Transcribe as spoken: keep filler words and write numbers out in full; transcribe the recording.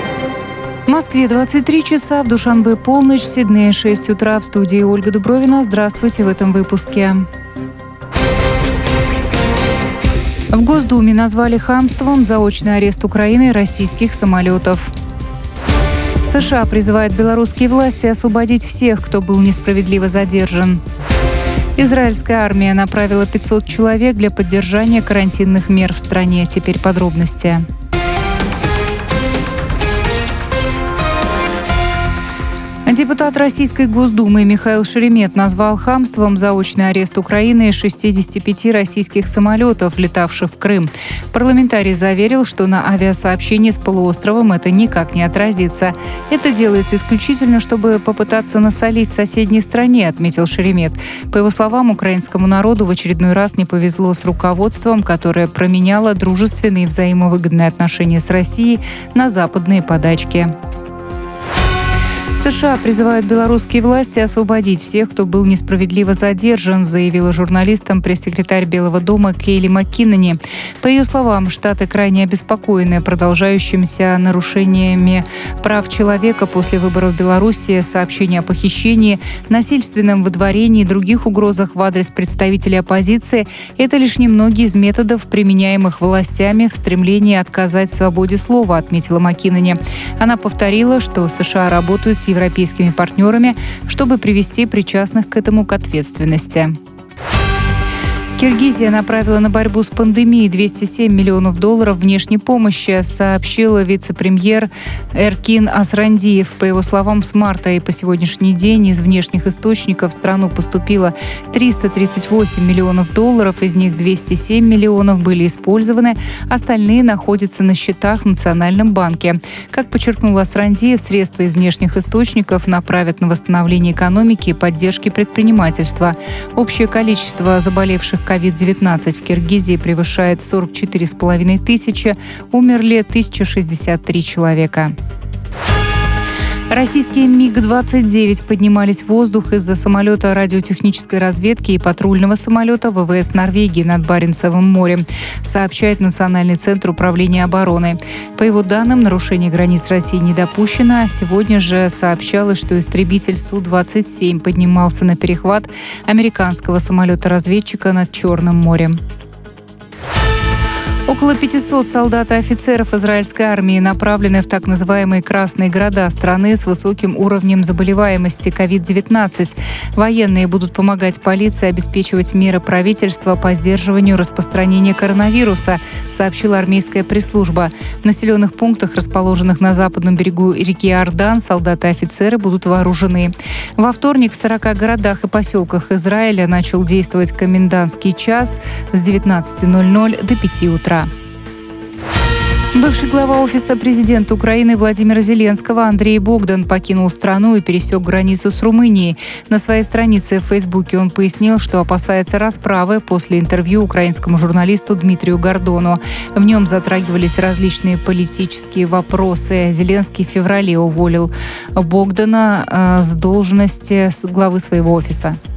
В Москве двадцать три часа, в Душанбе полночь, в Сиднее шесть утра. В студии Ольга Дубровина. Здравствуйте в этом выпуске. В Госдуме назвали хамством заочный арест Украины российских самолетов. США призывают белорусские власти освободить всех, кто был несправедливо задержан. Израильская армия направила пятьсот человек для поддержания карантинных мер в стране. Теперь подробности. Депутат Российской Госдумы Михаил Шеремет назвал хамством заочный арест Украины шестидесяти пяти российских самолетов, летавших в Крым. Парламентарий заверил, что на авиасообщении с полуостровом это никак не отразится. Это делается исключительно, чтобы попытаться насолить соседней стране, отметил Шеремет. По его словам, украинскому народу в очередной раз не повезло с руководством, которое променяло дружественные и взаимовыгодные отношения с Россией на западные подачки. США призывают белорусские власти освободить всех, кто был несправедливо задержан, заявила журналистам пресс-секретарь Белого дома Кейли Маккиннони. По ее словам, Штаты крайне обеспокоены продолжающимися нарушениями прав человека после выборов в Беларуси, сообщения о похищении, насильственном выдворении и других угрозах в адрес представителей оппозиции. Это лишь немногие из методов, применяемых властями в стремлении отказать свободе слова, отметила Маккиннони. Она повторила, что США работают с европейскими партнерами, чтобы привести причастных к этому к ответственности. Киргизия направила на борьбу с пандемией двести семь миллионов долларов внешней помощи, сообщил вице-премьер Эркин Асрандиев. По его словам, с марта и по сегодняшний день из внешних источников в страну поступило триста тридцать восемь миллионов долларов, из них двести семь миллионов были использованы, остальные находятся на счетах в Национальном банке. Как подчеркнул Асрандиев, средства из внешних источников направят на восстановление экономики и поддержки предпринимательства. Общее количество заболевших ковид девятнадцать в Киргизии превышает сорок четыре с половиной тысячи, умерли тысяча шестьдесят три человека. Российские МиГ двадцать девять поднимались в воздух из-за самолета радиотехнической разведки и патрульного самолета ВВС Норвегии над Баренцевым морем, сообщает Национальный центр управления обороны. По его данным, нарушение границ России не допущено. Сегодня же сообщалось, что истребитель Су двадцать семь поднимался на перехват американского самолета-разведчика над Черным морем. Около пятисот солдат и офицеров израильской армии направлены в так называемые красные города страны с высоким уровнем заболеваемости ковид девятнадцать. Военные будут помогать полиции обеспечивать меры правительства по сдерживанию распространения коронавируса, сообщила армейская пресс-служба. В населенных пунктах, расположенных на западном берегу реки Иордан, солдаты и офицеры будут вооружены. Во вторник в сорока городах и поселках Израиля начал действовать комендантский час с девятнадцати ноль-ноль до пяти утра. Бывший глава Офиса президента Украины Владимира Зеленского Андрей Богдан покинул страну и пересек границу с Румынией. На своей странице в Фейсбуке он пояснил, что опасается расправы после интервью украинскому журналисту Дмитрию Гордону. В нем затрагивались различные политические вопросы. Зеленский в феврале уволил Богдана с должности главы своего офиса.